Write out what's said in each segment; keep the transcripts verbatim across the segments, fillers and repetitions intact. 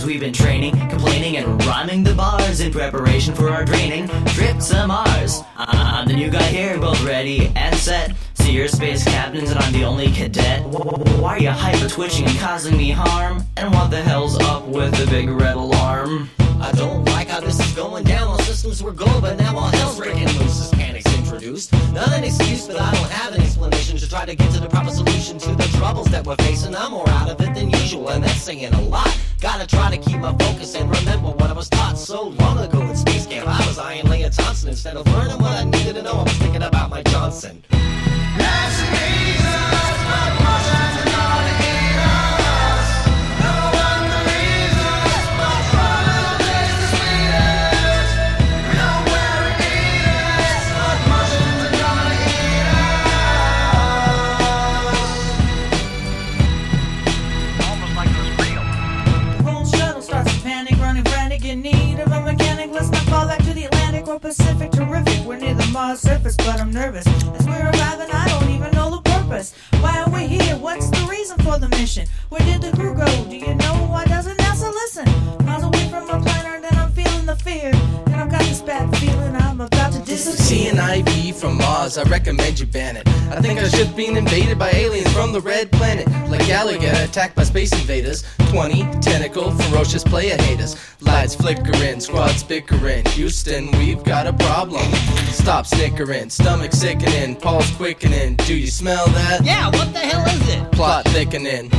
we've been training, complaining and rhyming the bars in preparation for our training trip to Mars. I'm the new guy here, both ready and set. See your space captains and I'm the only cadet. Why are you hyper twitching and causing me harm? And what the hell's up with the big red alarm? I don't like how this is going down. All systems were go, but now all hell's breaking loose as panic's introduced. Not an excuse, but I don't have an explanation to try to get to the proper solution to the troubles that we're facing. I'm more out of it than usual, and that's saying a lot. Gotta try to keep my focus and remember what I was taught so long ago in space camp. I was eyeing Leia Thompson instead of learning what I needed to know. I was thinking about my Johnson. In need of a mechanic, let's not fall back to the Atlantic or Pacific. Terrific, we're near the Mars surface, but I'm nervous as we're arriving. I don't even know the purpose. Why are we here? What's the reason for the mission? Where did the crew go? Do you know? Why doesn't NASA listen? Miles away from a planet, and I'm feeling the fear, and I've got this bad feeling I'm about to disappear. C N I B from Mars, I recommend you ban it. I think our ship's being invaded by aliens from the red planet, like Gallagher attacked by space invaders. Twenty tentacle ferocious player haters. Lights flickering, squads bickering. Houston, we've got a problem. Stop snickering, stomach sickening, pulse quickening. Do you smell that? Yeah, what the hell is it? Plot thickening.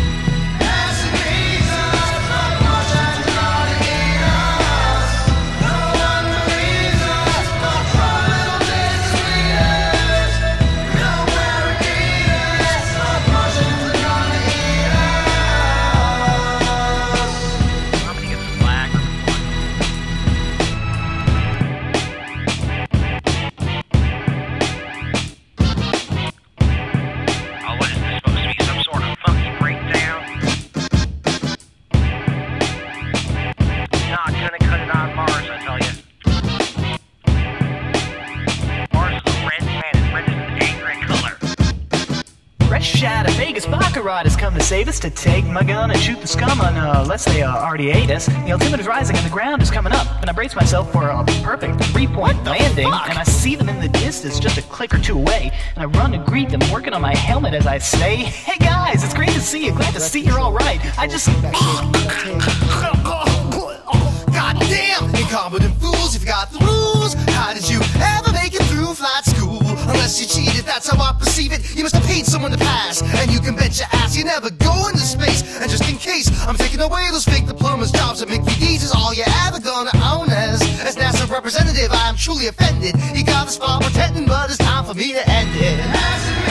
Fresh out of Vegas, Baccarat has come to save us, to take my gun and shoot the scum unless they uh, already ate us. The altimeter's rising and the ground is coming up, and I brace myself for a perfect three-point landing, fuck? and I see them in the distance just a click or two away, and I run to greet them, working on my helmet as I say, "Hey guys, it's great to see you, glad to see you're all right. I just..." God damn, incompetent fools, you forgot the rules. How did you ever make it through flight school? Unless you cheated, that's how I perceive it. You must have paid someone to pass, and you can bet your ass you never go into space. And just in case, I'm taking away those fake diplomas, jobs at McVitie's is all you're ever gonna own. As as NASA representative, I am truly offended. You got the spot pretending, but it's time for me to end it.